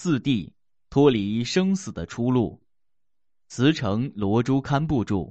四谛，脱离生死的出路。慈诚罗珠堪布著。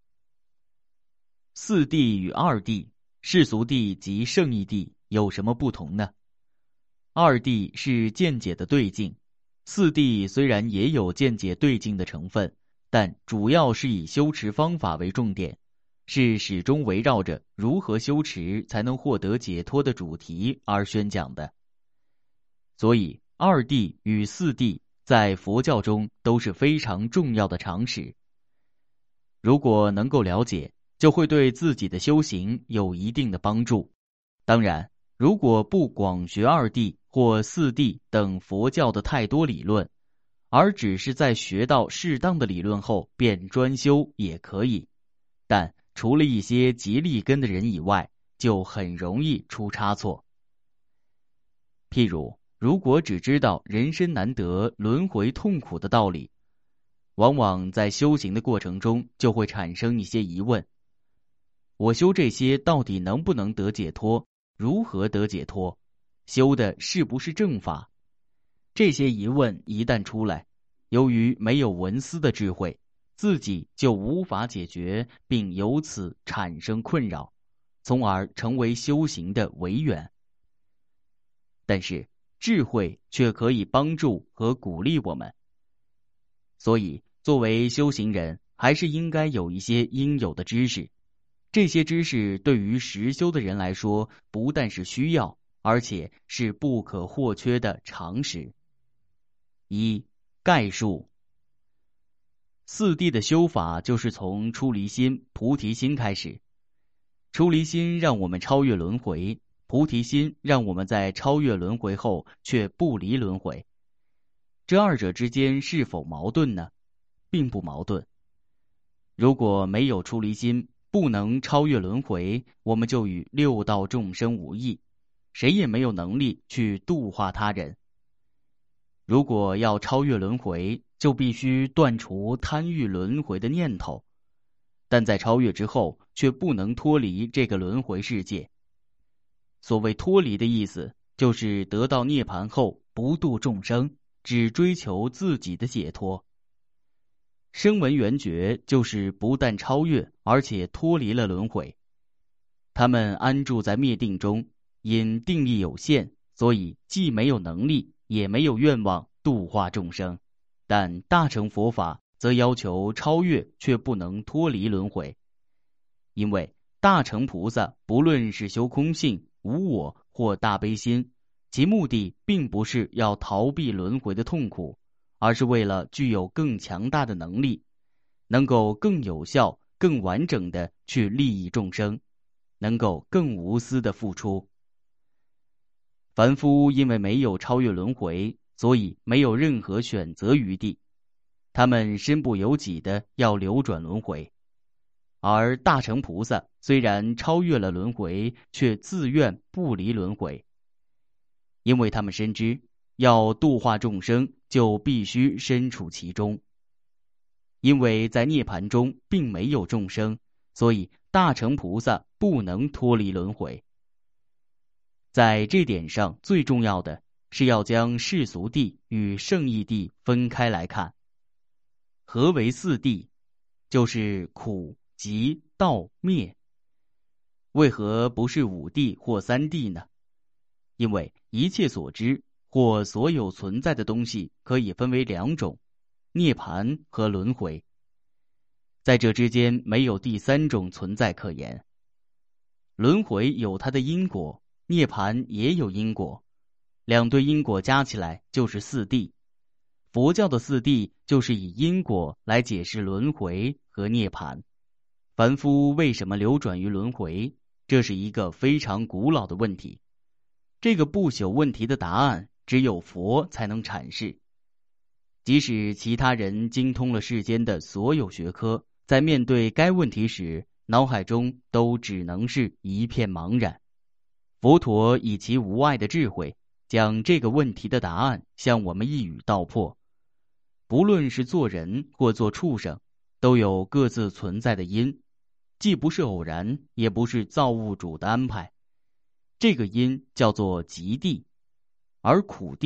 四谛与二谛，世俗谛及圣义谛有什么不同呢？二谛是见解的对境，四谛虽然也有见解对境的成分，但主要是以修持方法为重点，是始终围绕着如何修持才能获得解脱的主题而宣讲的。所以二谛与四谛在佛教中都是非常重要的常识。如果能够了解，就会对自己的修行有一定的帮助。当然，如果不广学二谛或四谛等佛教的太多理论，而只是在学到适当的理论后便专修也可以，但除了一些极利根的人以外，就很容易出差错。譬如，如果只知道人生难得、轮回痛苦的道理，往往在修行的过程中就会产生一些疑问：我修这些到底能不能得解脱？如何得解脱？修的是不是正法？这些疑问一旦出来，由于没有闻思的智慧，自己就无法解决，并由此产生困扰，从而成为修行的违缘。但是智慧却可以帮助和鼓励我们，所以作为修行人，还是应该有一些应有的知识。这些知识对于实修的人来说，不但是需要，而且是不可或缺的常识。一、概述。四谛的修法就是从出离心、菩提心开始。出离心让我们超越轮回，菩提心让我们在超越轮回后却不离轮回。这二者之间是否矛盾呢？并不矛盾。如果没有出离心，不能超越轮回，我们就与六道众生无异，谁也没有能力去度化他人。如果要超越轮回，就必须断除贪欲轮回的念头，但在超越之后，却不能脱离这个轮回世界。所谓脱离的意思，就是得到涅槃后不度众生，只追求自己的解脱。声闻缘觉就是不但超越，而且脱离了轮回。他们安住在灭定中，因定力有限，所以既没有能力，也没有愿望度化众生。但大乘佛法则要求超越，却不能脱离轮回。因为大乘菩萨不论是修空性、无我或大悲心，其目的并不是要逃避轮回的痛苦，而是为了具有更强大的能力，能够更有效、更完整的去利益众生，能够更无私的付出。凡夫因为没有超越轮回，所以没有任何选择余地，他们身不由己的要流转轮回。而大乘菩萨虽然超越了轮回，却自愿不离轮回，因为他们深知要度化众生，就必须身处其中。因为在涅槃中并没有众生，所以大乘菩萨不能脱离轮回。在这点上，最重要的是要将世俗谛与圣义谛分开来看。何为四谛？就是苦、集、道、灭。为何不是五谛或三谛呢？因为一切所知或所有存在的东西可以分为两种：涅槃和轮回。在这之间没有第三种存在可言。轮回有它的因果，涅槃也有因果，两对因果加起来就是四谛。佛教的四谛就是以因果来解释轮回和涅槃。凡夫为什么流转于轮回？这是一个非常古老的问题。这个不朽问题的答案，只有佛才能阐释。即使其他人精通了世间的所有学科，在面对该问题时，脑海中都只能是一片茫然。佛陀以其无碍的智慧，将这个问题的答案向我们一语道破。不论是做人或做畜生，都有各自存在的因，既不是偶然，也不是造物主的安排。这个因叫做集谛，而苦谛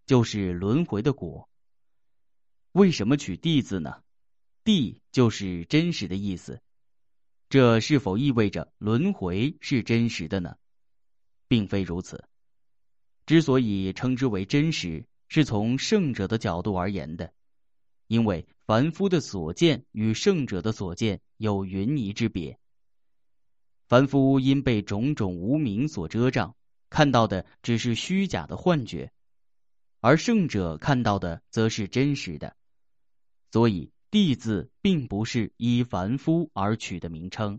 就是轮回的果。为什么取地字呢？地就是真实的意思，这是否意味着轮回是真实的呢？并非如此。之所以称之为真实，是从圣者的角度而言的，因为凡夫的所见与圣者的所见有云泥之别。凡夫因被种种无明所遮障，看到的只是虚假的幻觉，而圣者看到的则是真实的。所以地字并不是依凡夫而取的名称。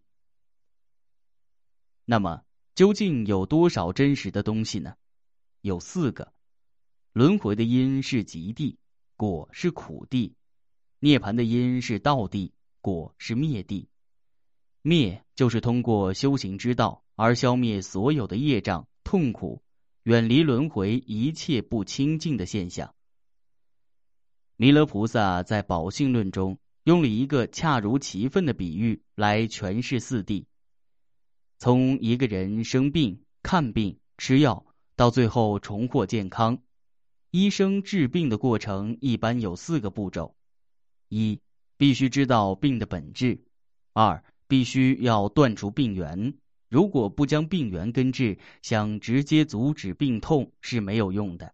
那么究竟有多少真实的东西呢？有4个。轮回的因是极地，果是苦地；涅槃的因是道地，果是灭地。灭就是通过修行之道而消灭所有的业障、痛苦，远离轮回一切不清净的现象。弥勒菩萨在宝性论中用了一个恰如其分的比喻来诠释4谛。从一个人生病、看病、吃药，到最后重获健康，医生治病的过程一般有4个步骤： 1. 必须知道病的本质； 2. 必须要断除病源，如果不将病源根治，想直接阻止病痛是没有用的；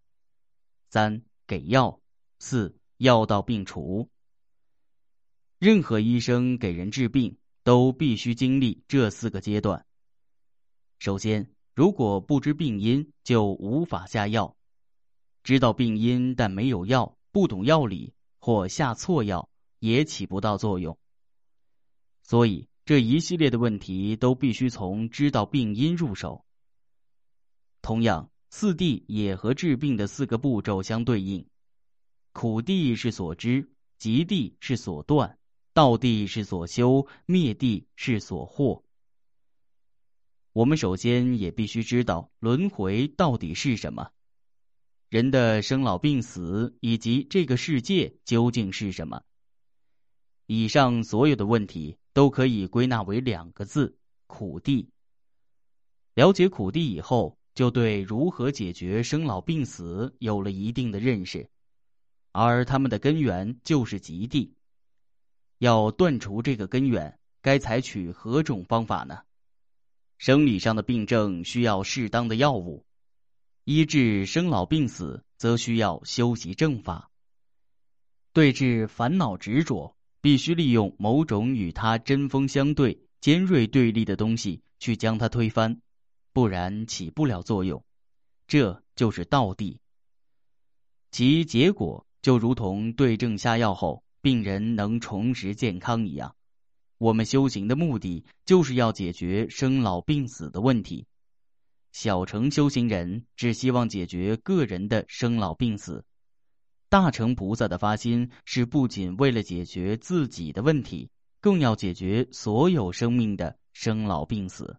3. 给药； 4. 药到病除。任何医生给人治病都必须经历这4个阶段。首先，如果不知病因，就无法下药；知道病因但没有药，不懂药理或下错药，也起不到作用。所以这一系列的问题都必须从知道病因入手。同样，4谛也和治病的4个步骤相对应。苦谛是所知，极谛是所断，道谛是所修，灭谛是所获。我们首先也必须知道轮回到底是什么，人的生老病死以及这个世界究竟是什么。以上所有的问题都可以归纳为2个字：苦谛。了解苦谛以后，就对如何解决生老病死有了一定的认识，而它们的根源就是极谛。要断除这个根源，该采取何种方法呢？生理上的病症需要适当的药物，医治生老病死则需要修习正法。对治烦恼执着，必须利用某种与它针锋相对、尖锐对立的东西去将它推翻，不然起不了作用。这就是道谛。其结果就如同对症下药后，病人能重拾健康一样。我们修行的目的就是要解决生老病死的问题。小乘修行人只希望解决个人的生老病死，大乘菩萨的发心是不仅为了解决自己的问题，更要解决所有生命的生老病死。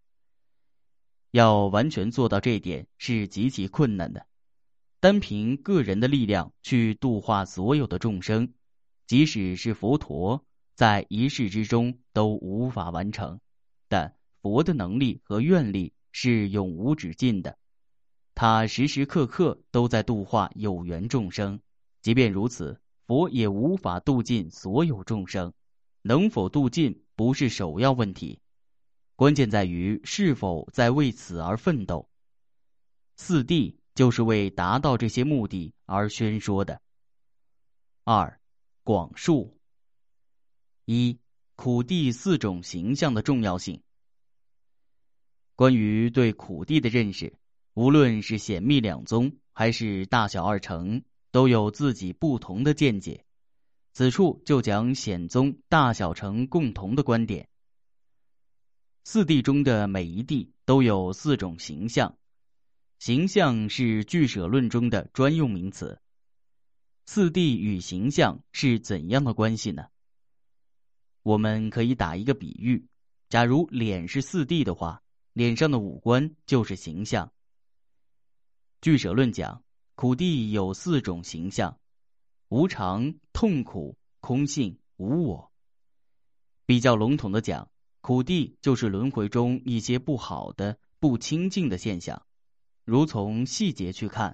要完全做到这一点是极其困难的，单凭个人的力量去度化所有的众生，即使是佛陀在一世之中都无法完成，但佛的能力和愿力是永无止境的，他时时刻刻都在度化有缘众生。即便如此，佛也无法度尽所有众生，能否度尽不是首要问题，关键在于是否在为此而奋斗。4谛就是为达到这些目的而宣说的。2. 广述。1. 苦谛4种形象的重要性。关于对苦谛的认识，无论是显密两宗还是大小二乘，都有自己不同的见解。此处就讲显宗大小乘共同的观点。4谛中的每一谛都有4种形象，形象是俱舍论中的专用名词。4谛与形象是怎样的关系呢？我们可以打一个比喻，假如脸是4谛的话，脸上的五官就是形象。俱舍论讲，苦谛有4种形象：无常、痛苦、空性、无我。比较笼统的讲，苦谛就是轮回中一些不好的、不清净的现象。如从细节去看，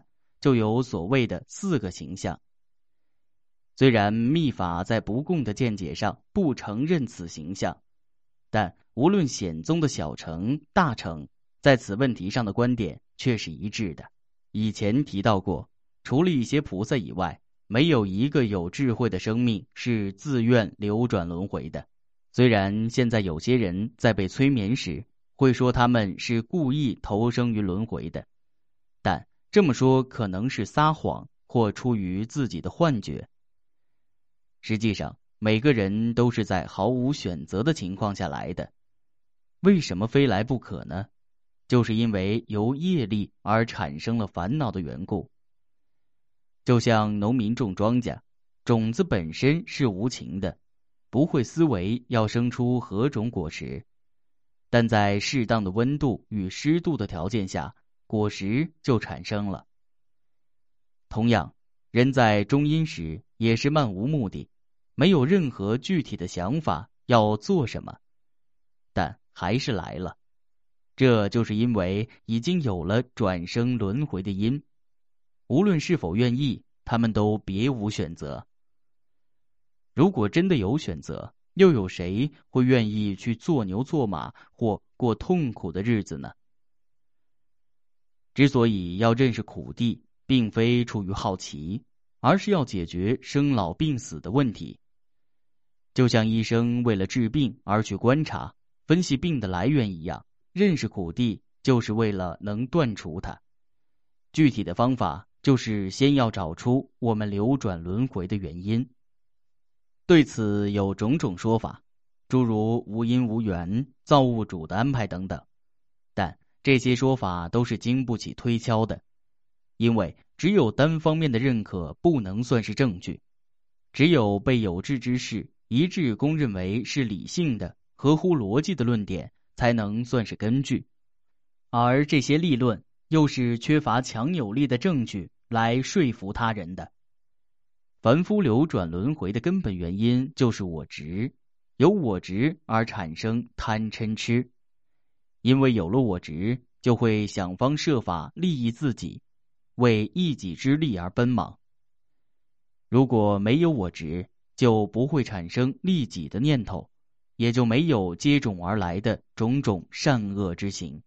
就有所谓的4个形象。虽然密法在不共的见解上不承认此形象，但无论显宗的小乘、大乘，在此问题上的观点却是一致的。以前提到过，除了一些菩萨以外，没有一个有智慧的生命是自愿流转轮回的。虽然现在有些人在被催眠时会说他们是故意投生于轮回的，但这么说可能是撒谎或出于自己的幻觉。实际上，每个人都是在毫无选择的情况下来的。为什么非来不可呢？就是因为由业力而产生了烦恼的缘故。就像农民种庄稼，种子本身是无情的，不会思维要生出何种果实，但在适当的温度与湿度的条件下，果实就产生了。同样，人在中阴时也是漫无目的，没有任何具体的想法要做什么，但还是来了。这就是因为已经有了转生轮回的因，无论是否愿意，他们都别无选择。如果真的有选择，又有谁会愿意去做牛做马或过痛苦的日子呢？之所以要认识苦地，并非出于好奇，而是要解决生老病死的问题。就像医生为了治病而去观察、分析病的来源一样，认识苦地就是为了能断除它。具体的方法就是先要找出我们流转轮回的原因。对此有种种说法，诸如无因无缘、造物主的安排等等，但这些说法都是经不起推敲的，因为只有单方面的认可不能算是证据，只有被有志之士一致公认为是理性的、合乎逻辑的论点才能算是根据，而这些立论又是缺乏强有力的证据来说服他人的。凡夫流转轮回的根本原因就是我执，由我执而产生贪嗔痴，因为有了我执，就会想方设法利益自己，为一己之利而奔忙。如果没有我执，就不会产生利己的念头，也就没有接踵而来的种种善恶之行。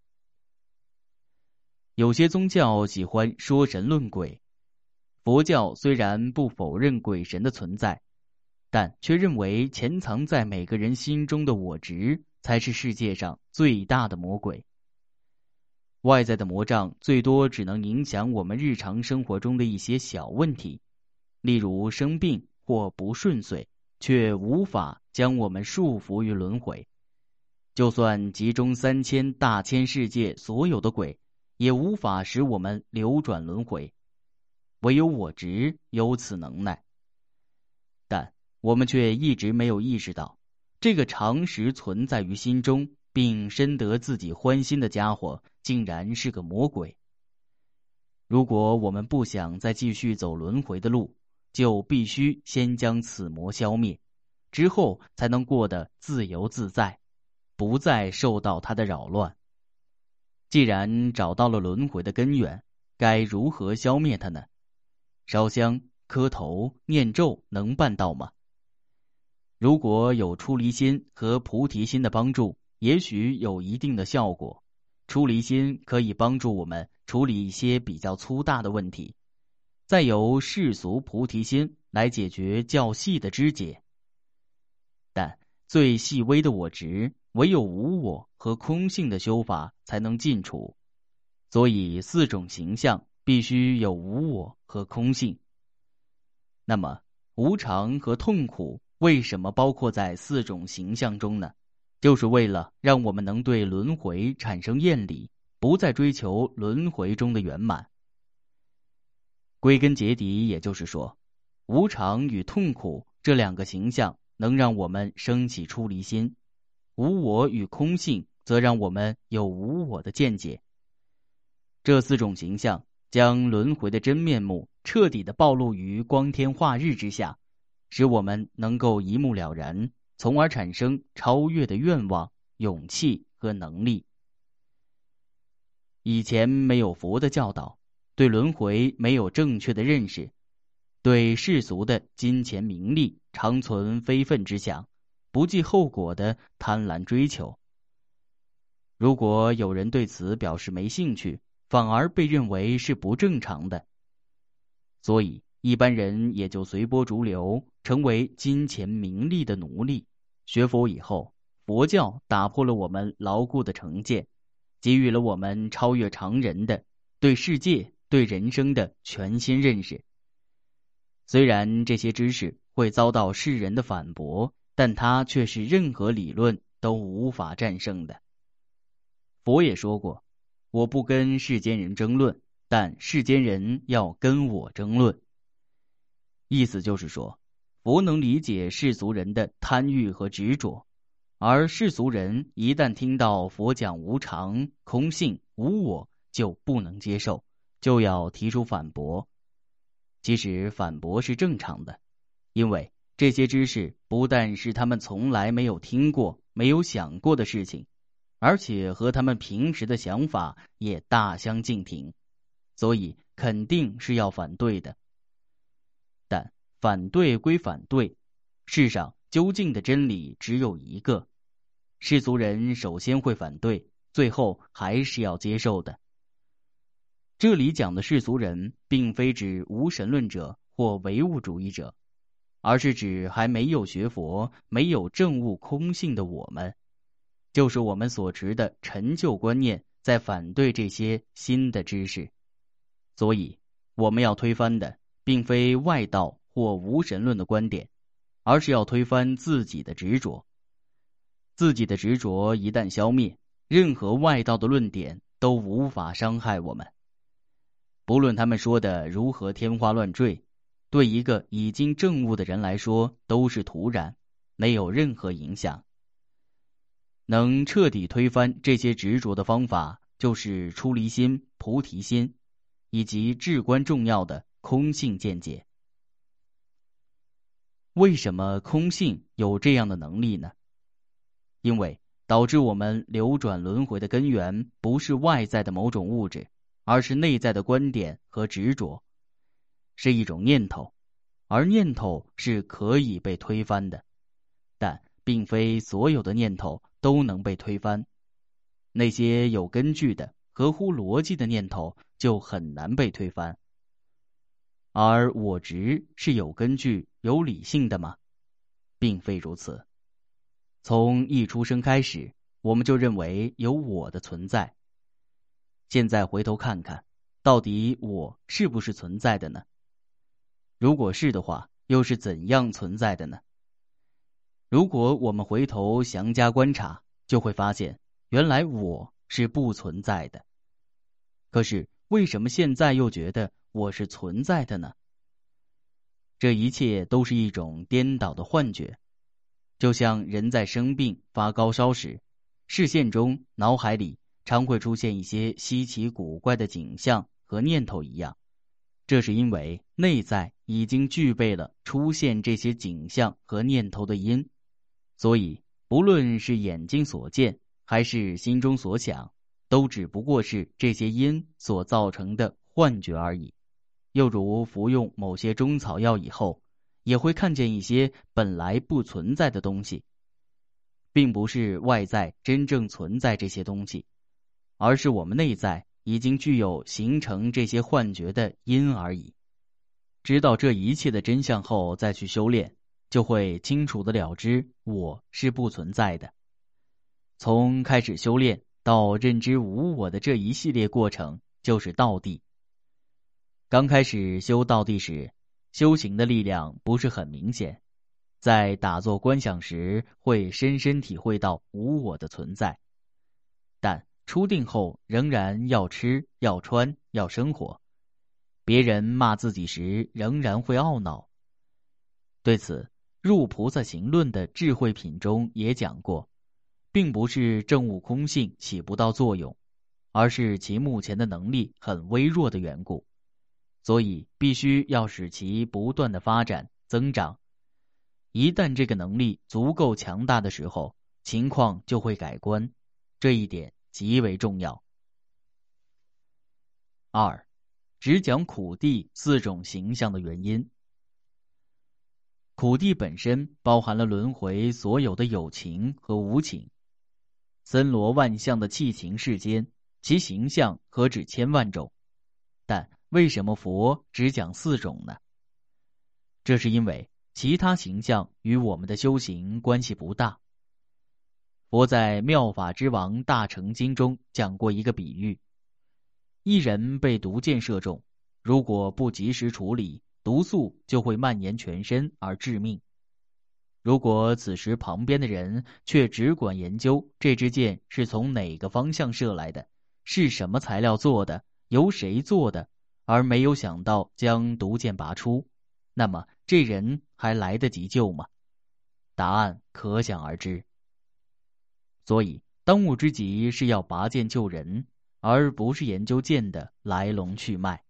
有些宗教喜欢说神论鬼，佛教虽然不否认鬼神的存在，但却认为潜藏在每个人心中的我执才是世界上最大的魔鬼。外在的魔障最多只能影响我们日常生活中的一些小问题，例如生病或不顺遂，却无法将我们束缚于轮回。就算集中3000大千世界所有的鬼，也无法使我们流转轮回，唯有我执有此能耐。但我们却一直没有意识到，这个常时存在于心中并深得自己欢心的家伙竟然是个魔鬼。如果我们不想再继续走轮回的路，就必须先将此魔消灭，之后才能过得自由自在，不再受到它的扰乱。既然找到了轮回的根源，该如何消灭它呢？烧香、磕头、念咒能办到吗？如果有出离心和菩提心的帮助，也许有一定的效果。出离心可以帮助我们处理一些比较粗大的问题，再由世俗菩提心来解决较细的枝节。但最细微的我执，唯有无我和空性的修法才能尽除，所以4种形象必须有无我和空性。那么无常和痛苦为什么包括在4种形象中呢？就是为了让我们能对轮回产生厌离，不再追求轮回中的圆满。归根结底，也就是说，无常与痛苦这2个形象能让我们升起出离心，无我与空性则让我们有无我的见解。这4种形象将轮回的真面目彻底地暴露于光天化日之下，使我们能够一目了然，从而产生超越的愿望、勇气和能力。以前没有佛的教导， 对轮回没有正确的认识，对世俗的金钱名利常存非分之想，不计后果的贪婪追求。如果有人对此表示没兴趣，反而被认为是不正常的。所以一般人也就随波逐流，成为金钱名利的奴隶。学佛以后，佛教打破了我们牢固的成见，给予了我们超越常人的对世界、对人生的全新认识。虽然这些知识会遭到世人的反驳，但它却是任何理论都无法战胜的。佛也说过，我不跟世间人争论，但世间人要跟我争论。意思就是说，佛能理解世俗人的贪欲和执着，而世俗人一旦听到佛讲无常、空性、无我，就不能接受，就要提出反驳。其实反驳是正常的，因为这些知识不但是他们从来没有听过、没有想过的事情，而且和他们平时的想法也大相径庭，所以肯定是要反对的。但反对归反对，世上究竟的真理只有一个，世俗人首先会反对，最后还是要接受的。这里讲的世俗人，并非指无神论者或唯物主义者，而是指还没有学佛、没有证悟空性的我们，就是我们所持的陈旧观念在反对这些新的知识。所以我们要推翻的并非外道或无神论的观点，而是要推翻自己的执着。自己的执着一旦消灭，任何外道的论点都无法伤害我们。不论他们说的如何天花乱坠，对一个已经证悟的人来说都是徒然，没有任何影响。能彻底推翻这些执着的方法，就是出离心、菩提心，以及至关重要的空性见解。为什么空性有这样的能力呢？因为导致我们流转轮回的根源不是外在的某种物质，而是内在的观点和执着，是一种念头，而念头是可以被推翻的，但并非所有的念头都能被推翻。那些有根据的、合乎逻辑的念头就很难被推翻。而我执是有根据、有理性的吗？并非如此。从一出生开始，我们就认为有我的存在。现在回头看看，到底我是不是存在的呢？如果是的话，又是怎样存在的呢？如果我们回头详加观察，就会发现，原来我是不存在的。可是为什么现在又觉得我是存在的呢？这一切都是一种颠倒的幻觉。就像人在生病发高烧时，视线中、脑海里常会出现一些稀奇古怪的景象和念头一样，这是因为内在已经具备了出现这些景象和念头的因，所以不论是眼睛所见，还是心中所想，都只不过是这些因所造成的幻觉而已。又如服用某些中草药以后，也会看见一些本来不存在的东西，并不是外在真正存在这些东西，而是我们内在已经具有形成这些幻觉的因而已。知道这一切的真相后再去修炼，就会清楚的了知我是不存在的。从开始修炼到认知无我的这一系列过程，就是道地。刚开始修道地时，修行的力量不是很明显，在打坐观想时会深深体会到无我的存在，但出定后仍然要吃、要穿、要生活，别人骂自己时仍然会懊恼。对此，入菩萨行论的智慧品中也讲过，并不是证悟空性起不到作用，而是其目前的能力很微弱的缘故，所以必须要使其不断的发展增长。一旦这个能力足够强大的时候，情况就会改观，这一点极为重要。2. 只讲苦地4种形象的原因。苦地本身包含了轮回所有的有情和无情，森罗万象的气情世间，其形象何止千万种，但为什么佛只讲4种呢？这是因为其他形象与我们的修行关系不大。佛在《妙法之王大乘经》中讲过一个比喻，一人被毒箭射中，如果不及时处理，毒素就会蔓延全身而致命。如果此时旁边的人却只管研究这支箭是从哪个方向射来的，是什么材料做的，由谁做的，而没有想到将毒箭拔出，那么这人还来得及救吗？答案可想而知。所以当务之急是要拔剑救人，而不是研究剑的来龙去脉。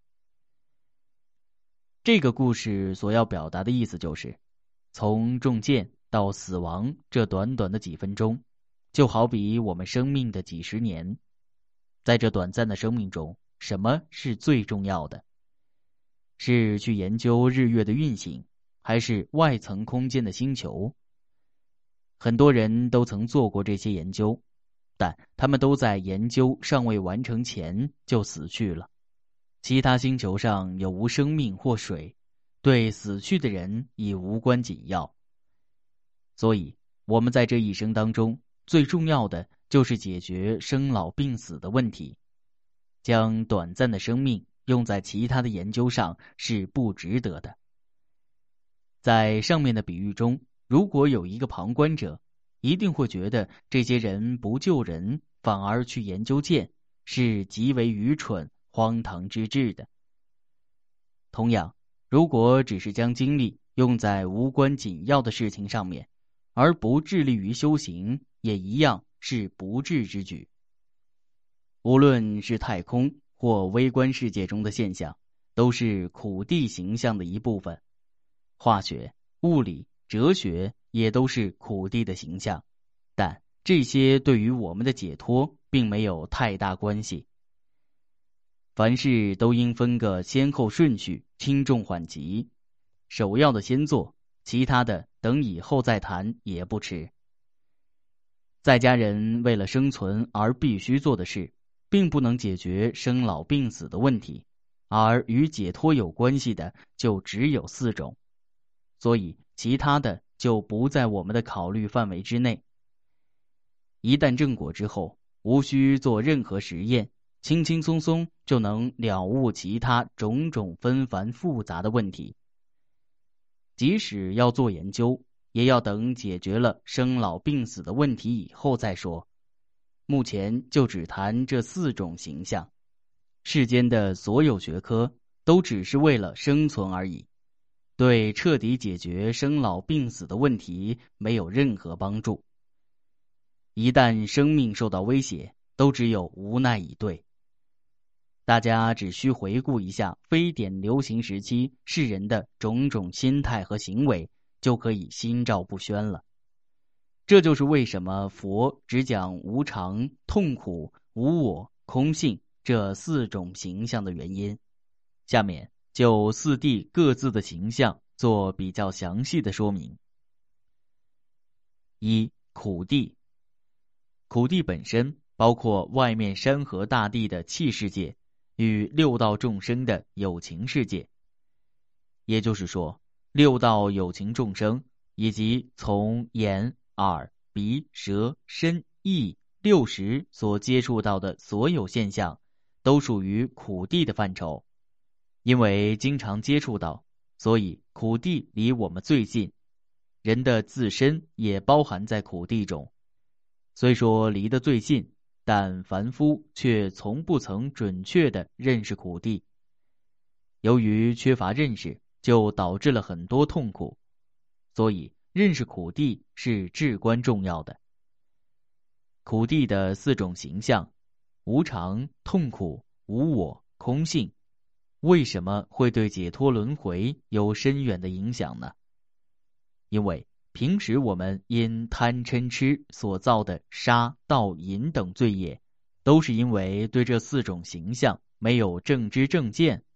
这个故事所要表达的意思就是，从中箭到死亡这短短的几分钟，就好比我们生命的几十年。在这短暂的生命中，什么是最重要的？是去研究日月的运行，还是外层空间的星球？很多人都曾做过这些研究，但他们都在研究尚未完成前就死去了。其他星球上有无生命或水，对死去的人已无关紧要。所以我们在这一生当中，最重要的就是解决生老病死的问题。将短暂的生命用在其他的研究上是不值得的。在上面的比喻中，如果有一个旁观者，一定会觉得这些人不救人，反而去研究剑，是极为愚蠢、荒唐之至的。同样，如果只是将精力用在无关紧要的事情上面，而不致力于修行，也一样是不智之举。无论是太空或微观世界中的现象，都是苦地形象的一部分。化学、物理、哲学也都是苦地的形象，但这些对于我们的解脱并没有太大关系。凡事都应分个先后顺序，轻重缓急，首要的先做，其他的等以后再谈也不迟。在家人为了生存而必须做的事，并不能解决生老病死的问题，而与解脱有关系的就只有4种，所以其他的就不在我们的考虑范围之内。一旦正果之后，无需做任何实验，轻轻松松就能了悟其他种种纷繁复杂的问题。即使要做研究，也要等解决了生老病死的问题以后再说。目前就只谈这4种形象。世间的所有学科都只是为了生存而已，对彻底解决生老病死的问题没有任何帮助。一旦生命受到威胁，都只有无奈以对。大家只需回顾一下非典流行时期世人的种种心态和行为，就可以心照不宣了。这就是为什么佛只讲无常、痛苦、无我、空性这4种形象的原因。下面就4谛各自的形象做比较详细的说明。1. 苦地。苦地本身包括外面山河大地的气世界与6道众生的有情世界。也就是说，6道有情众生以及从眼、耳、鼻、舌、身、意6识所接触到的所有现象，都属于苦地的范畴。因为经常接触到，所以苦地离我们最近，人的自身也包含在苦地中。虽说离得最近，但凡夫却从不曾准确地认识苦地。由于缺乏认识，就导致了很多痛苦，所以认识苦地是至关重要的。苦地的4种形象，无常、痛苦、无我、空性，为什么会对解脱轮回有深远的影响呢？因为平时我们因贪嗔痴所造的杀、盗、淫等罪业，都是因为对这4种形象没有正知正见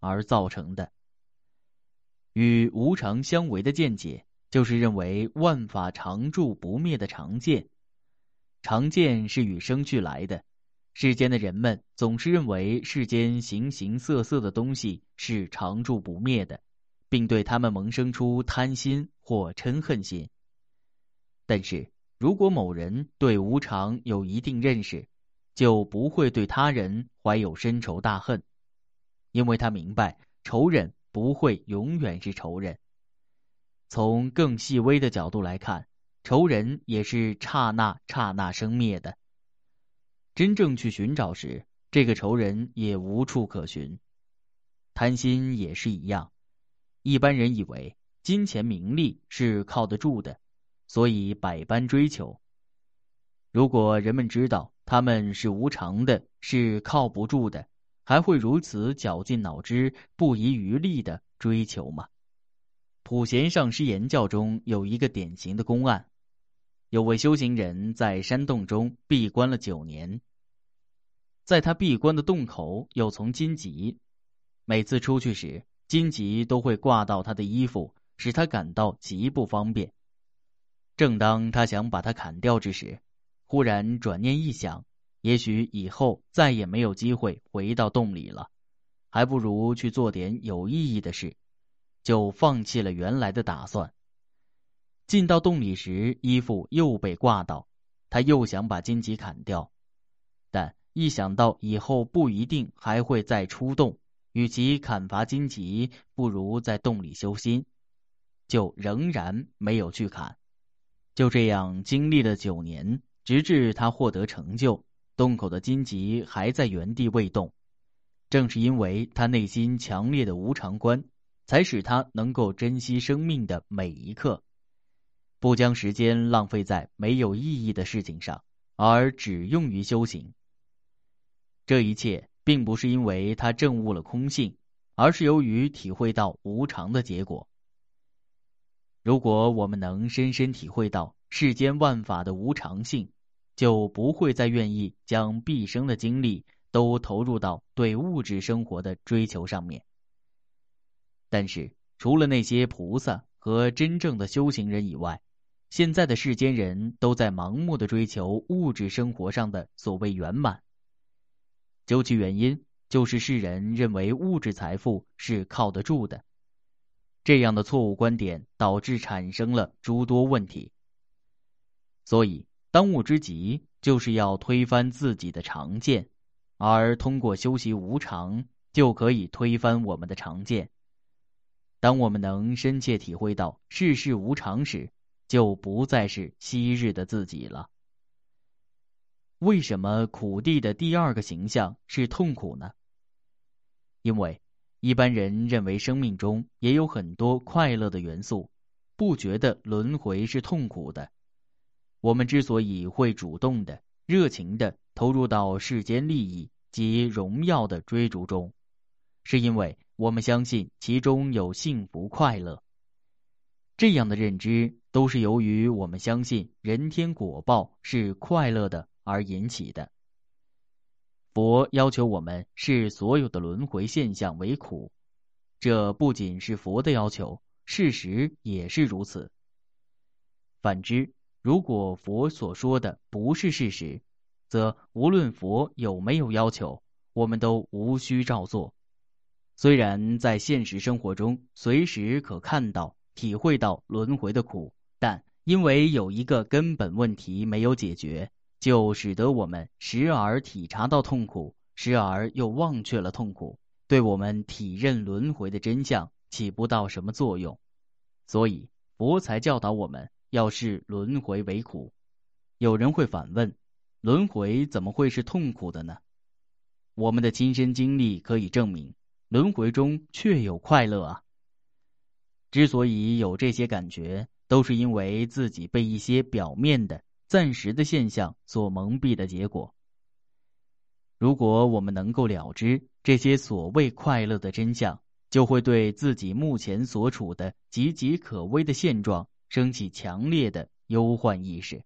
而造成的。与无常相违的见解，就是认为万法常住不灭的常见。常见是与生俱来的，世间的人们总是认为世间形形色色的东西是常住不灭的，并对他们萌生出贪心或嗔恨心。但是，如果某人对无常有一定认识，就不会对他人怀有深仇大恨，因为他明白仇人不会永远是仇人。从更细微的角度来看，仇人也是刹那刹那生灭的。真正去寻找时，这个仇人也无处可寻。贪心也是一样，一般人以为金钱名利是靠得住的，所以百般追求。如果人们知道他们是无常的，是靠不住的，还会如此绞尽脑汁、不遗余力地追求吗？普贤上师言教中有一个典型的公案，有位修行人在山洞中闭关了9年，在他闭关的洞口有丛荆棘，每次出去时，荆棘都会挂到他的衣服，使他感到极不方便。正当他想把它砍掉之时，忽然转念一想，也许以后再也没有机会回到洞里了，还不如去做点有意义的事，就放弃了原来的打算。进到洞里时，衣服又被挂到，他又想把荆棘砍掉，但一想到以后不一定还会再出洞，与其砍伐荆棘，不如在洞里修心，就仍然没有去砍。就这样经历了9年，直至他获得成就，洞口的荆棘还在原地未动。正是因为他内心强烈的无常观，才使他能够珍惜生命的每一刻，不将时间浪费在没有意义的事情上，而只用于修行。这一切并不是因为他证悟了空性，而是由于体会到无常的结果。如果我们能深深体会到世间万法的无常性，就不会再愿意将毕生的精力都投入到对物质生活的追求上面。但是，除了那些菩萨和真正的修行人以外，现在的世间人都在盲目的追求物质生活上的所谓圆满。究其原因，就是世人认为物质财富是靠得住的。这样的错误观点导致产生了诸多问题。所以，当务之急就是要推翻自己的常见，而通过修习无常，就可以推翻我们的常见。当我们能深切体会到世事无常时，就不再是昔日的自己了。为什么苦地的第2个形象是痛苦呢？因为一般人认为生命中也有很多快乐的元素，不觉得轮回是痛苦的。我们之所以会主动的、热情的投入到世间利益及荣耀的追逐中，是因为我们相信其中有幸福快乐。这样的认知都是由于我们相信人天果报是快乐的而引起的。佛要求我们视所有的轮回现象为苦，这不仅是佛的要求，事实也是如此。反之，如果佛所说的不是事实，则无论佛有没有要求，我们都无需照做。虽然在现实生活中随时可看到、体会到轮回的苦，但因为有一个根本问题没有解决，就使得我们时而体察到痛苦，时而又忘却了痛苦，对我们体认轮回的真相起不到什么作用。所以佛才教导我们要视轮回为苦。有人会反问，轮回怎么会是痛苦的呢？我们的亲身经历可以证明，轮回中确有快乐啊。之所以有这些感觉，都是因为自己被一些表面的、暂时的现象所蒙蔽的结果。如果我们能够了知这些所谓快乐的真相，就会对自己目前所处的岌岌可危的现状升起强烈的忧患意识。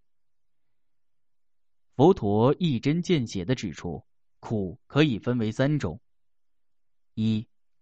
佛陀一针见血地指出，苦可以分为3种：一、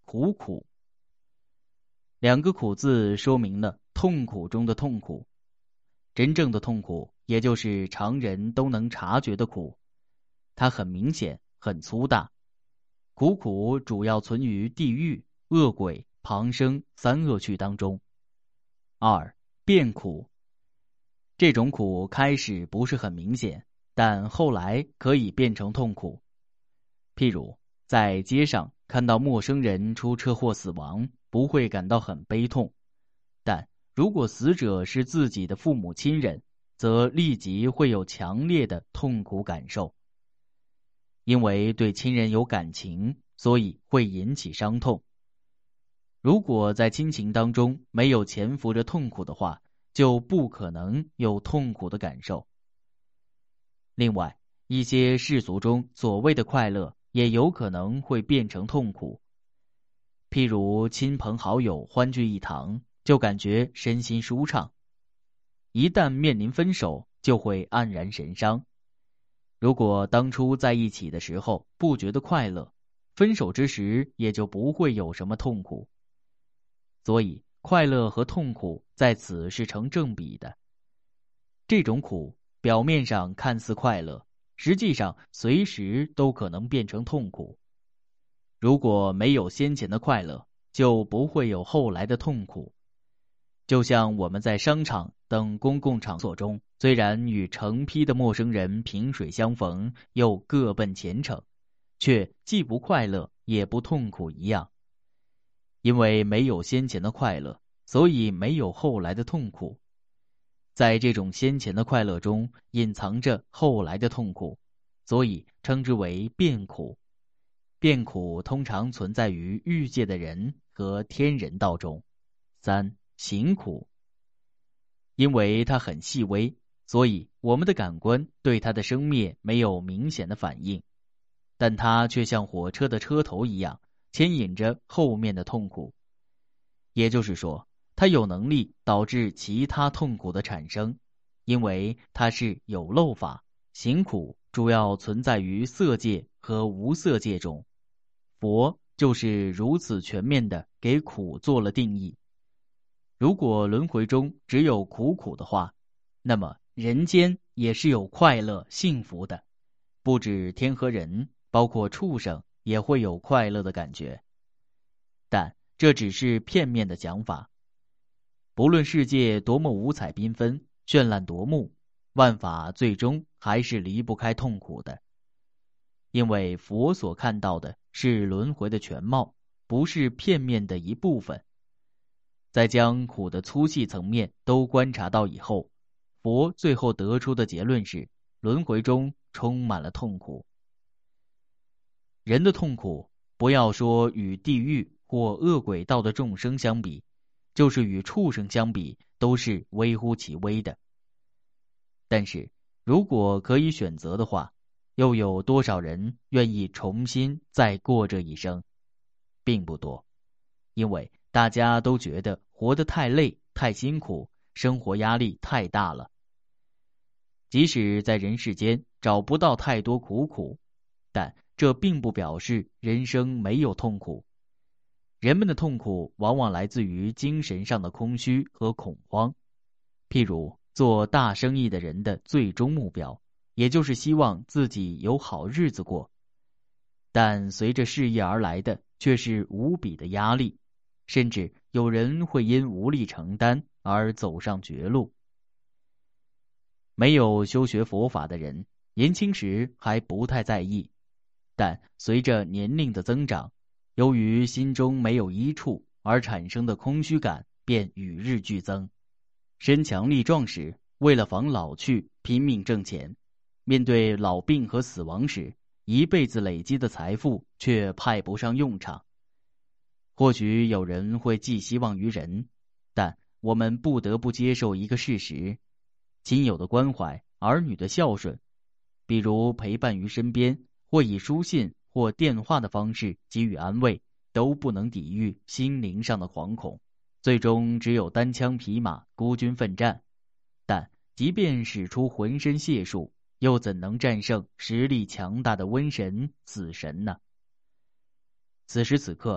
苦苦。两个苦字说明了痛苦中的痛苦。真正的痛苦，也就是常人都能察觉的苦，它很明显，很粗大。苦苦主要存于地狱、恶鬼、旁生三恶趣当中。二、变苦。这种苦开始不是很明显，但后来可以变成痛苦。譬如在街上看到陌生人出车祸死亡，不会感到很悲痛，但如果死者是自己的父母亲人，则立即会有强烈的痛苦感受。因为对亲人有感情，所以会引起伤痛。如果在亲情当中没有潜伏着痛苦的话，就不可能有痛苦的感受。另外，一些世俗中所谓的快乐，也有可能会变成痛苦。譬如亲朋好友欢聚一堂，就感觉身心舒畅；一旦面临分手，就会黯然神伤。如果当初在一起的时候不觉得快乐，分手之时也就不会有什么痛苦。所以快乐和痛苦在此是成正比的。这种苦表面上看似快乐，实际上随时都可能变成痛苦。如果没有先前的快乐，就不会有后来的痛苦。就像我们在商场等公共场所中，虽然与成批的陌生人萍水相逢，又各奔前程，却既不快乐也不痛苦一样。因为没有先前的快乐，所以没有后来的痛苦。在这种先前的快乐中，隐藏着后来的痛苦，所以称之为变苦。变苦通常存在于欲界的人和天人道中。三、行苦。因为它很细微，所以我们的感官对它的生灭没有明显的反应，但它却像火车的车头一样，牵引着后面的痛苦。也就是说，它有能力导致其他痛苦的产生，因为它是有漏法。行苦主要存在于色界和无色界中，佛就是如此全面地给苦做了定义。如果轮回中只有苦苦的话，那么人间也是有快乐幸福的。不止天和人，包括畜生也会有快乐的感觉。但这只是片面的讲法。不论世界多么五彩缤纷、绚烂夺目，万法最终还是离不开痛苦的。因为佛所看到的是轮回的全貌，不是片面的一部分。在将苦的粗细层面都观察到以后，佛最后得出的结论是，轮回中充满了痛苦。人的痛苦，不要说与地狱或恶鬼道的众生相比，就是与畜生相比，都是微乎其微的。但是，如果可以选择的话，又有多少人愿意重新再过这一生？并不多，因为大家都觉得活得太累、太辛苦，生活压力太大了。即使在人世间找不到太多苦，但这并不表示人生没有痛苦。人们的痛苦往往来自于精神上的空虚和恐慌。譬如做大生意的人的最终目标，也就是希望自己有好日子过。但随着事业而来的却是无比的压力，甚至有人会因无力承担而走上绝路。没有修学佛法的人，年轻时还不太在意，但随着年龄的增长，由于心中没有依处而产生的空虚感便与日俱增。身强力壮时，为了防老去拼命挣钱，面对老病和死亡时，一辈子累积的财富却派不上用场。或许有人会寄希望于人，但我们不得不接受一个事实：亲友的关怀、儿女的孝顺，比如陪伴于身边，或以书信或电话的方式给予安慰，都不能抵御心灵上的惶恐，最终只有单枪匹马孤军奋战。但即便使出浑身解数，又怎能战胜实力强大的瘟神死神呢？此时此刻，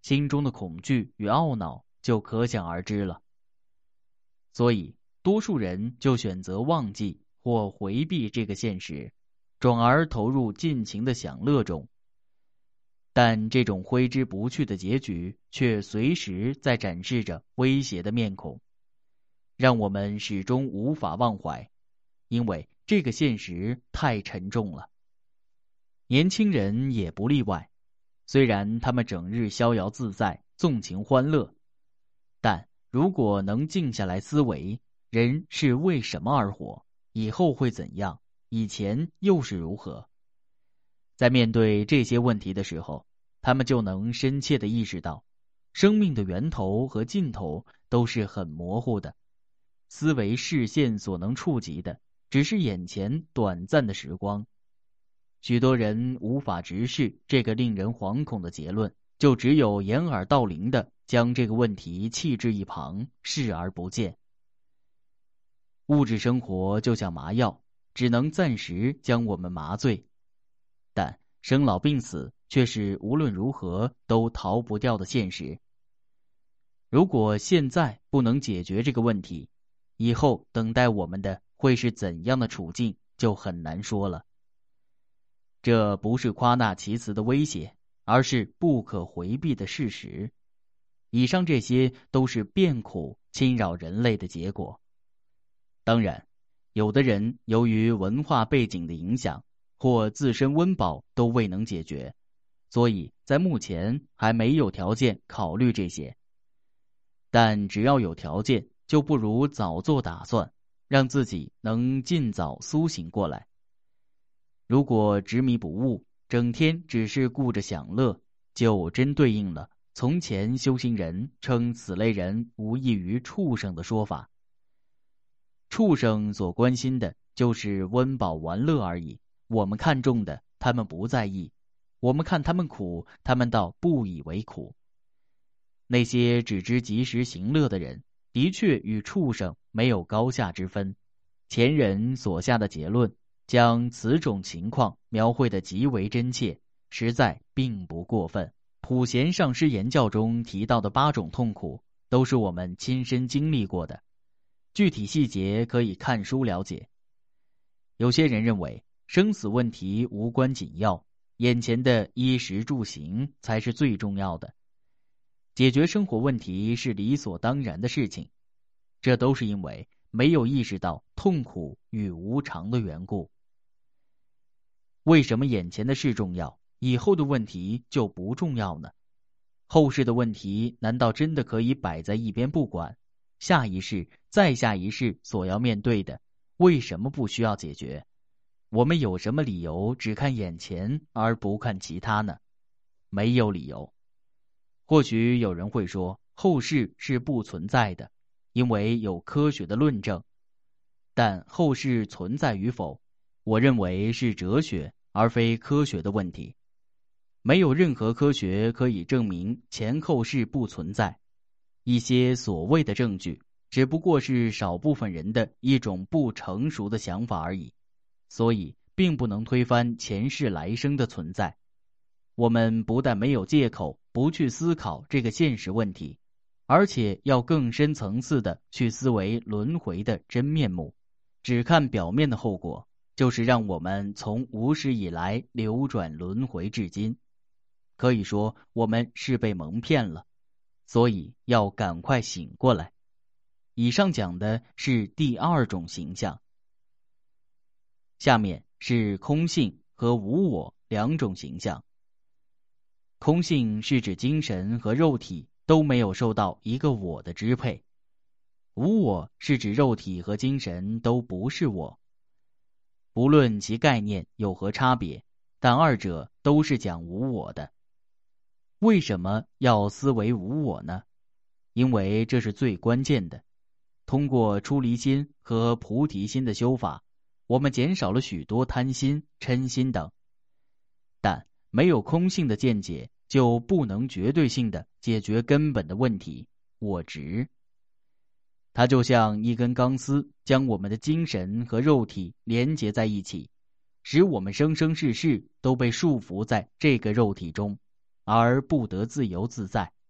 心中的恐惧与懊恼就可想而知了。所以，多数人就选择忘记或回避这个现实，转而投入尽情的享乐中。但这种挥之不去的结局却随时在展示着威胁的面孔，让我们始终无法忘怀，因为这个现实太沉重了。年轻人也不例外，虽然他们整日逍遥自在，纵情欢乐，但如果能静下来思维，人是为什么而活，以后会怎样，以前又是如何，在面对这些问题的时候，他们就能深切地意识到，生命的源头和尽头都是很模糊的，思维视线所能触及的只是眼前短暂的时光。许多人无法直视这个令人惶恐的结论，就只有掩耳盗铃地将这个问题弃置一旁，视而不见。物质生活就像麻药，只能暂时将我们麻醉，但生老病死却是无论如何都逃不掉的现实。如果现在不能解决这个问题，以后等待我们的会是怎样的处境就很难说了。这不是夸大其词的威胁，而是不可回避的事实。以上这些都是变苦侵扰人类的结果。当然，有的人由于文化背景的影响，或自身温饱都未能解决，所以在目前还没有条件考虑这些。但只要有条件，就不如早做打算，让自己能尽早苏醒过来。如果执迷不悟，整天只是顾着享乐，就真对应了从前修行人称此类人无异于畜生的说法。畜生所关心的就是温饱玩乐而已，我们看重的他们不在意，我们看他们苦，他们倒不以为苦。那些只知及时行乐的人，的确与畜生没有高下之分。前人所下的结论，将此种情况描绘得极为真切，实在并不过分。普贤上师言教中提到的8种痛苦，都是我们亲身经历过的，具体细节可以看书了解。有些人认为生死问题无关紧要，眼前的衣食住行才是最重要的，解决生活问题是理所当然的事情，这都是因为没有意识到痛苦与无常的缘故。为什么眼前的事重要，以后的问题就不重要呢？后世的问题难道真的可以摆在一边不管？下一世、再下一世所要面对的，为什么不需要解决？我们有什么理由只看眼前而不看其他呢？没有理由。或许有人会说，后世是不存在的，因为有科学的论证。但后世存在与否，我认为是哲学而非科学的问题。没有任何科学可以证明前后世不存在，一些所谓的证据只不过是少部分人的一种不成熟的想法而已，所以并不能推翻前世来生的存在。我们不但没有借口不去思考这个现实问题，而且要更深层次的去思维轮回的真面目。只看表面的后果，就是让我们从无始以来流转轮回至今。可以说我们是被蒙骗了，所以要赶快醒过来。以上讲的是第2种形象。下面是空性和无我2种形象。空性是指精神和肉体都没有受到一个我的支配，无我是指肉体和精神都不是我。不论其概念有何差别，但二者都是讲无我的。为什么要思维无我呢？因为这是最关键的。通过出离心和菩提心的修法，我们减少了许多贪心、嗔心等。但没有空性的见解，就不能绝对性的解决根本的问题——我执。它就像一根钢丝，将我们的精神和肉体连结在一起，使我们生生世世都被束缚在这个肉体中，而不得自由自在。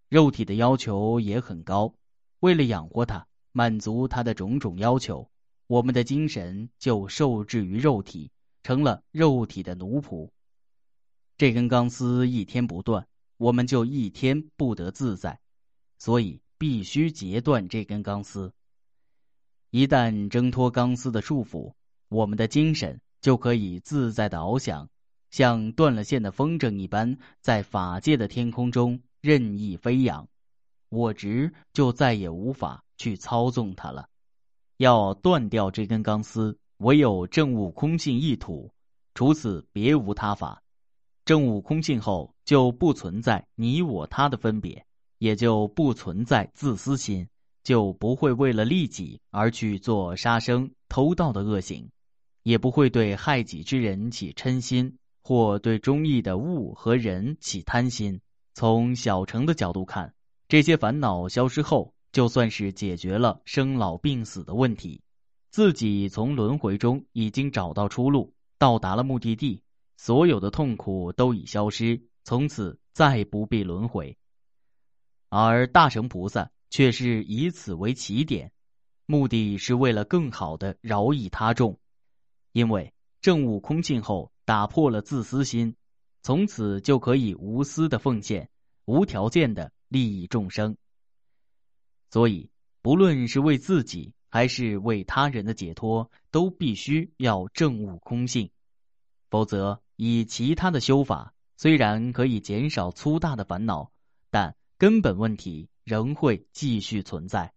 肉体的要求也很高，为了养活它，满足它的种种要求，我们的精神就受制于肉体，成了肉体的奴仆。这根钢丝一天不断，我们就一天不得自在，所以必须截断这根钢丝。一旦挣脱钢丝的束缚，我们的精神就可以自在地翱翔，像断了线的风筝一般，在法界的天空中任意飞扬。我执就再也无法去操纵它了。要断掉这根钢丝，唯有证悟空性一土，除此别无他法。证悟空性后，就不存在你我他的分别，也就不存在自私心，就不会为了利己而去做杀生、偷盗的恶行，也不会对害己之人起嗔心，或对忠义的物和人起贪心。从小乘的角度看，这些烦恼消失后，就算是解决了生老病死的问题，自己从轮回中已经找到出路，到达了目的地，所有的痛苦都已消失，从此再不必轮回。而大乘菩萨却是以此为起点，目的是为了更好地饶益他众。因为证悟空性后，打破了自私心，从此就可以无私的奉献，无条件的利益众生。所以不论是为自己还是为他人的解脱，都必须要证悟空性，否则以其他的修法虽然可以减少粗大的烦恼，但根本问题仍会继续存在。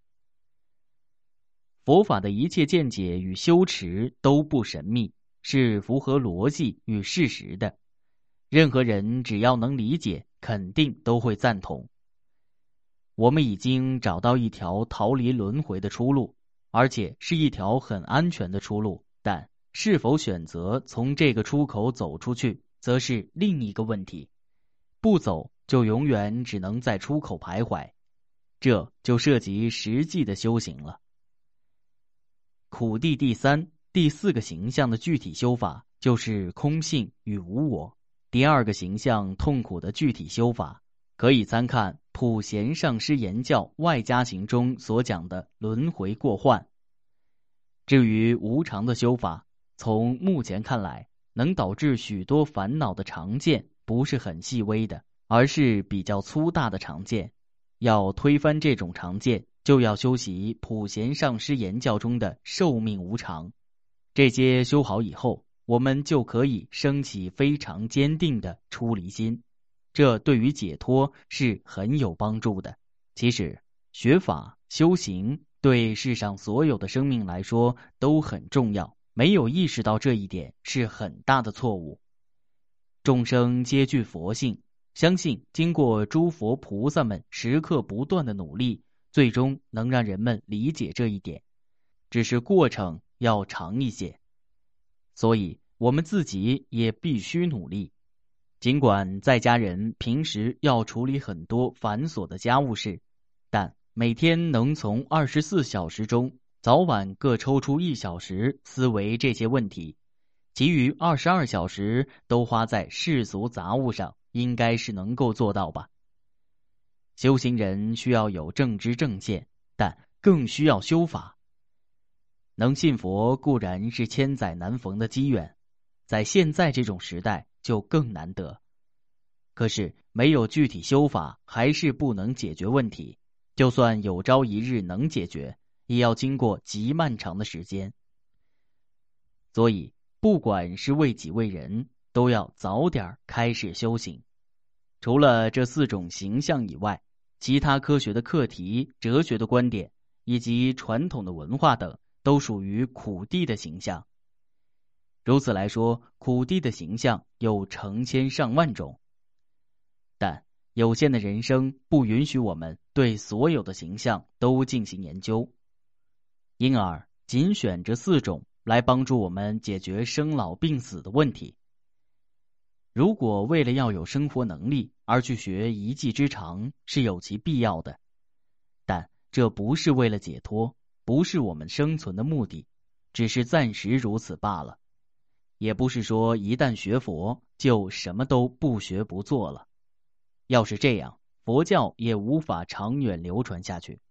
佛法的一切见解与修持都不神秘，是符合逻辑与事实的，任何人只要能理解，肯定都会赞同。我们已经找到一条逃离轮回的出路，而且是一条很安全的出路，但是否选择从这个出口走出去，则是另一个问题。不走就永远只能在出口徘徊，这就涉及实际的修行了。苦地第3、第4个形象的具体修法就是空性与无我。第2个形象痛苦的具体修法，可以参看普贤上师言教外加行中所讲的轮回过患。至于无常的修法，从目前看来，能导致许多烦恼的常见不是很细微的，而是比较粗大的常见。要推翻这种常见，就要修习普贤上师言教中的寿命无常。这些修好以后，我们就可以升起非常坚定的出离心，这对于解脱是很有帮助的。其实学法修行对世上所有的生命来说都很重要，没有意识到这一点是很大的错误。众生皆具佛性，相信经过诸佛菩萨们时刻不断的努力，最终能让人们理解这一点，只是过程要长一些。所以我们自己也必须努力。尽管在家人平时要处理很多繁琐的家务事，但每天能从24小时中早晚各抽出1小时思维这些问题，其余22小时都花在世俗杂物上，应该是能够做到吧。修行人需要有正知正见，但更需要修法。能信佛固然是千载难逢的机缘，在现在这种时代就更难得。可是没有具体修法，还是不能解决问题。就算有朝一日能解决，也要经过极漫长的时间。所以不管是为己为人，都要早点开始修行。除了这4种形象以外，其他科学的课题、哲学的观点以及传统的文化等，都属于苦地的形象。如此来说，苦地的形象有成千上万种，但有限的人生不允许我们对所有的形象都进行研究，因而仅选这4种来帮助我们解决生老病死的问题。如果为了要有生活能力而去学一技之长，是有其必要的，但这不是为了解脱，不是我们生存的目的，只是暂时如此罢了。也不是说一旦学佛就什么都不学不做了。要是这样， 佛教也无法长远流传下去。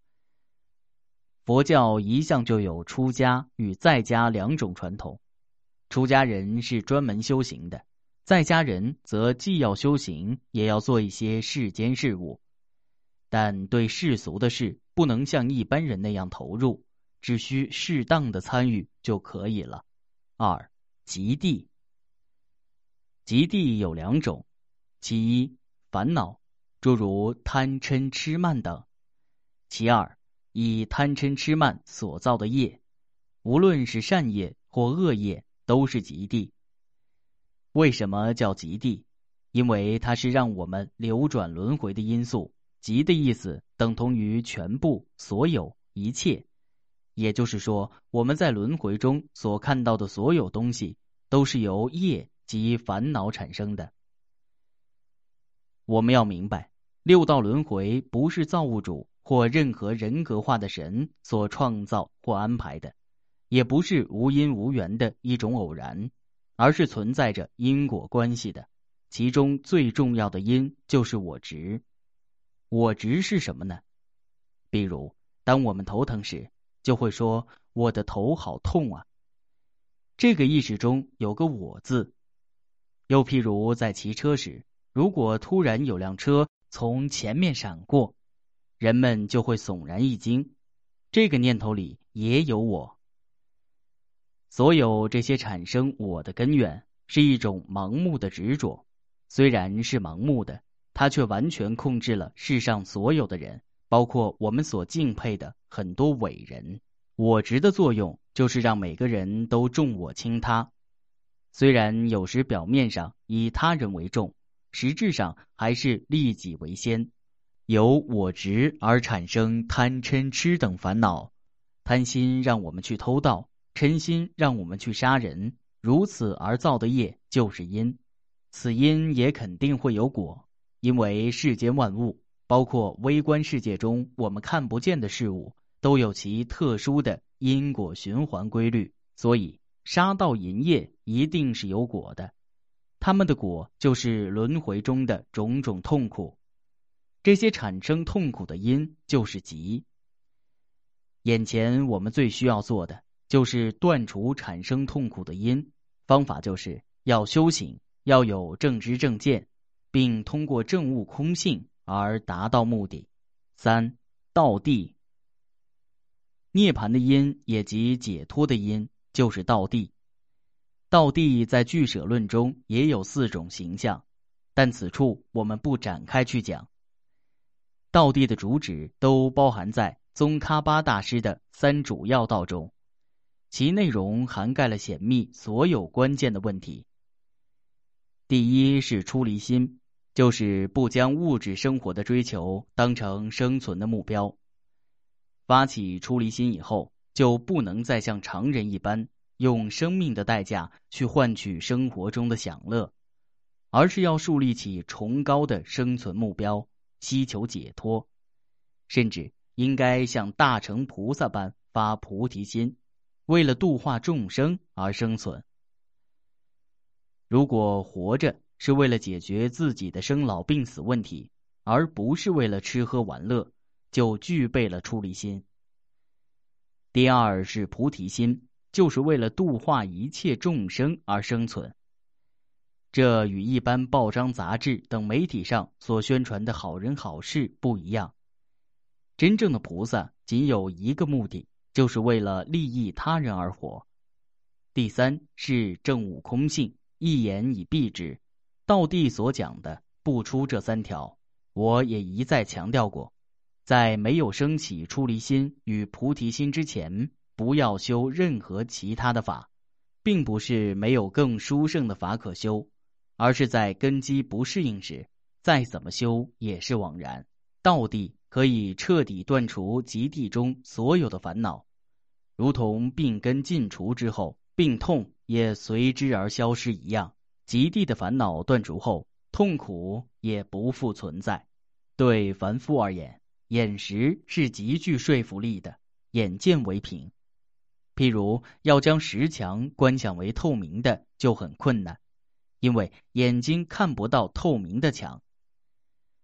佛教一向就有出家与在家两种传统，出家人是专门修行的，在家人则既要修行，也要做一些世间事务，但对世俗的事不能像一般人那样投入，只需适当的参与就可以了。二、极地。极地有两种，其一，烦恼，诸如贪嗔痴慢等；其二，以贪嗔痴慢所造的业，无论是善业或恶业，都是极地。为什么叫极地？因为它是让我们流转轮回的因素。极的意思等同于全部、所有、一切，也就是说，我们在轮回中所看到的所有东西，都是由业及烦恼产生的。我们要明白，六道轮回不是造物主或任何人格化的神所创造或安排的，也不是无因无缘的一种偶然，而是存在着因果关系的。其中最重要的因就是我执。我执是什么呢？比如，当我们头疼时，就会说我的头好痛啊。这个意识中有个我字。又譬如在骑车时，如果突然有辆车从前面闪过，人们就会悚然一惊，这个念头里也有我。所有这些产生我的根源是一种盲目的执着，虽然是盲目的，它却完全控制了世上所有的人，包括我们所敬佩的很多伟人。我执的作用就是让每个人都重我轻他，虽然有时表面上以他人为重，实质上还是利己为先。由我执而产生贪嗔痴等烦恼，贪心让我们去偷盗，嗔心让我们去杀人，如此而造的业就是因。此因也肯定会有果，因为世间万物，包括微观世界中我们看不见的事物，都有其特殊的因果循环规律，所以杀盗淫业一定是有果的，他们的果就是轮回中的种种痛苦。这些产生痛苦的因就是极。眼前我们最需要做的就是断除产生痛苦的因，方法就是要修行，要有正知正见，并通过证悟空性而达到目的。三、道地。涅槃的因也即解脱的因就是道地。道地在俱舍论中也有4种形象，但此处我们不展开去讲。道地的主旨都包含在宗喀巴大师的3主要道中，其内容涵盖了显密所有关键的问题。第一是出离心，就是不将物质生活的追求当成生存的目标。发起出离心以后，就不能再像常人一般用生命的代价去换取生活中的享乐，而是要树立起崇高的生存目标，希求解脱，甚至应该像大乘菩萨般发菩提心，为了度化众生而生存。如果活着是为了解决自己的生老病死问题，而不是为了吃喝玩乐，就具备了出离心。第二是菩提心，就是为了度化一切众生而生存。这与一般报章杂志等媒体上所宣传的好人好事不一样。真正的菩萨仅有一个目的，就是为了利益他人而活。第三是证悟空性，一言以蔽之。道地所讲的不出这3条，我也一再强调过，在没有升起出离心与菩提心之前，不要修任何其他的法，并不是没有更殊胜的法可修，而是在根基不适应时，再怎么修也是枉然。道地可以彻底断除极地中所有的烦恼，如同病根尽除之后，病痛也随之而消失一样。极地的烦恼断除后，痛苦也不复存在。对凡夫而言，眼识是极具说服力的，眼见为凭。譬如要将石墙观想为透明的就很困难，因为眼睛看不到透明的墙。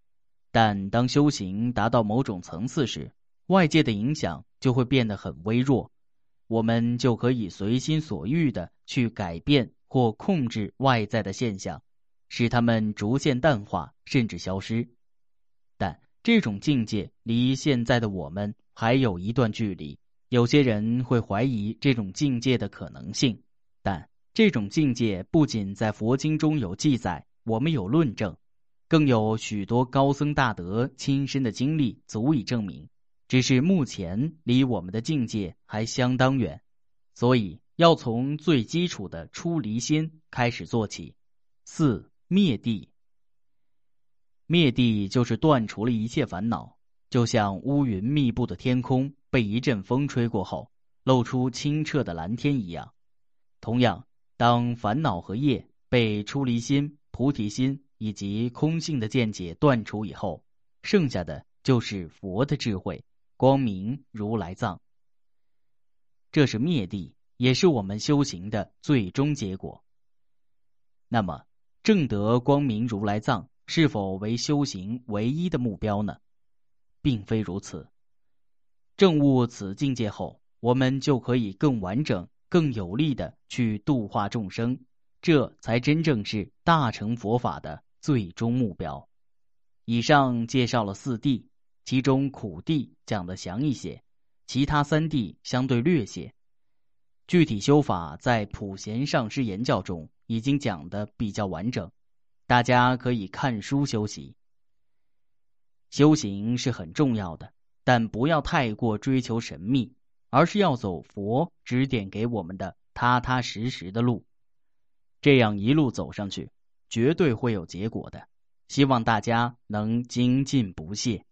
但当修行达到某种层次时，外界的影响就会变得很微弱，我们就可以随心所欲地去改变或控制外在的现象，使它们逐渐淡化甚至消失。但这种境界离现在的我们还有一段距离，有些人会怀疑这种境界的可能性，但这种境界不仅在佛经中有记载，我们有论证，更有许多高僧大德亲身的经历足以证明，只是目前离我们的境界还相当远，所以要从最基础的出离心开始做起。4. 灭地。灭地就是断除了一切烦恼，就像乌云密布的天空被一阵风吹过后，露出清澈的蓝天一样。同样，当烦恼和业被出离心、菩提心以及空性的见解断除以后，剩下的就是佛的智慧、光明如来藏。这是灭地，也是我们修行的最终结果。那么，证得光明如来藏是否为修行唯一的目标呢？并非如此。证悟此境界后，我们就可以更完整、更有力地去度化众生，这才真正是大乘佛法的最终目标。以上介绍了4谛，其中苦谛讲得详一些，其他3谛相对略些。具体修法在普贤上师言教中已经讲得比较完整，大家可以看书修习。修行是很重要的，但不要太过追求神秘，而是要走佛指点给我们的踏踏实实的路。这样一路走上去，绝对会有结果的。希望大家能精进不懈。